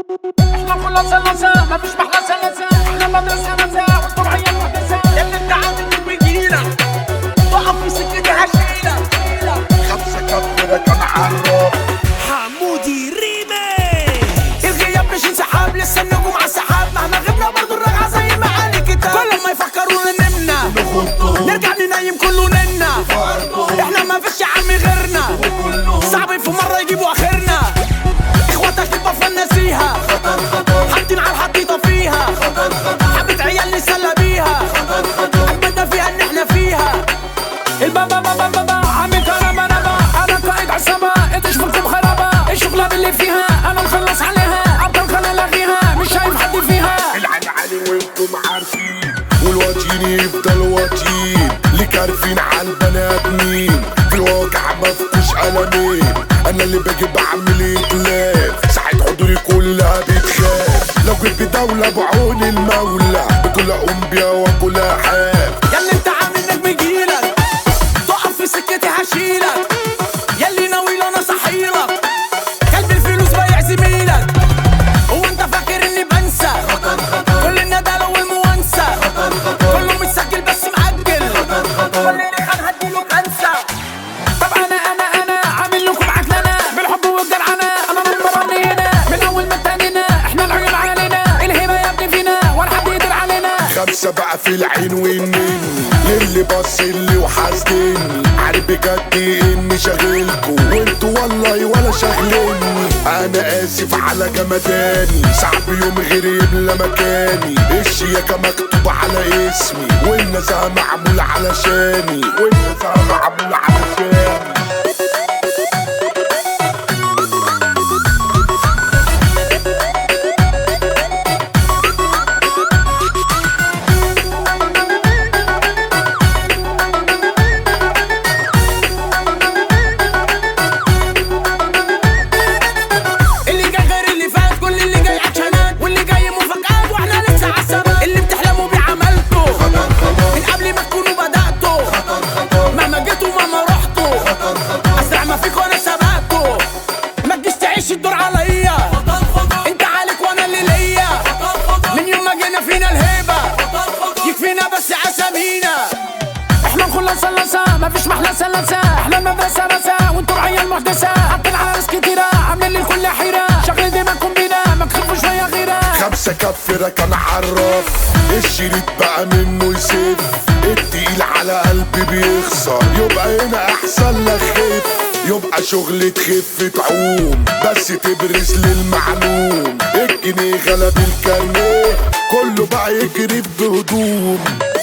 احنا كلها سلاسة مفيش محلى سلاسة، احنا مدرسة نزاع والطبيعية المحدثة. اللي انت عامل بيجينا تقف في سكتي هشيلك. 5 كف كان عرف حمودي ريميكس. الغياب مش انسحاب، لسه النجوم على السحاب. مهما غبنا برضه الرجعة زي ما قال الكتاب. كل ما يفكرونا نمنا نرجع ننيم كله ننا. احنا ما فيش يا عمي غيرنا، صعب في مرة يجيبوا اخرنا. اخواتك تبقى فناسيها، حاطين على الحطيطة فيها. حبة عيال نسلى بيها، عجبتنا فيها ان احنا فيها. البابا بابا بابا عامل كلام انا قائد عصابة. انتوا شوفكم خرابة، الشغلة اللي فيها انا مخلص عليها. ابطال خلينا الغيها، مش شايف حد فيها. العين علي وانتم عارفين، والواتين يفضل واتين. ليك عارفين عالبنات مين، في الواقع مفكوش قلمين. انا اللي باجي بعمل اتلاف، ساعة حضوري كلها بتخاف. لو جيت بدولة بعون المولى بكل اقوم بيها واكل حاف. ياللي انت عامل نجم يجيلك، تقف في سكتي هشيلك. ياللي ناوي له انا صحيلك، كلب الفلوس بايع زميلك. هو انت فاكر اني بنسى؟ كل الندالة والموانسة، كله متسجل بس معجل. خليني هنهديله كنسة. طب انا عامل لكم عكننة بالحب والجدعنة. انا نمبر 1 هنا من اول ما ابتدينا. احنا العيون علينا، الهبة يا ابني فينا، ولا حد يقدر علينا. 5 بقى في العين والنين، للي بصلي وحاسدني. عارف بجد اني شاغلكوا وانتوا والله ولا شاغليني. انا اسف على جمداني، صعب يوم غيري يملى مكاني. الشياكة مكتوب على اسمي، والنزهة معمول علشاني. اللي جاي غير اللي فات، كل اللي جاي عشانات واللي جاي مفاجآت. واحنا لسه عالثبات، اللي بتحلموا بيه عملته من قبل ما تكونوا بدأتوا. مهما جيتوا مهما رحتوا، اسرع ما فيكوا انا سبقتوا. ما تجيش تعيش الدور عليا، انت عليك وانا اللي ليا. من يوم ما جينا فينا الهيبة، يكفينا بس اسامينا. احنا نخلص سلاسة مفيش محلى سلاسة، احنا المدرسة رسا وانتوا عيال محدثة. حاطين على ناس كتيرة عاملين للكل حيرة، شغل دماغكم بينا ما تخافوا شوية غيرة. 5 كف كان عرف، الشريط بقى منه يسف. التقيل على قلبي بيخسر، يبقى هنا احسن لك خف. يبقى شغل تخف تعوم، بس تبرز للمعلوم. الجنيه غلب الكارنيه، كله بقى يجري بهدوم.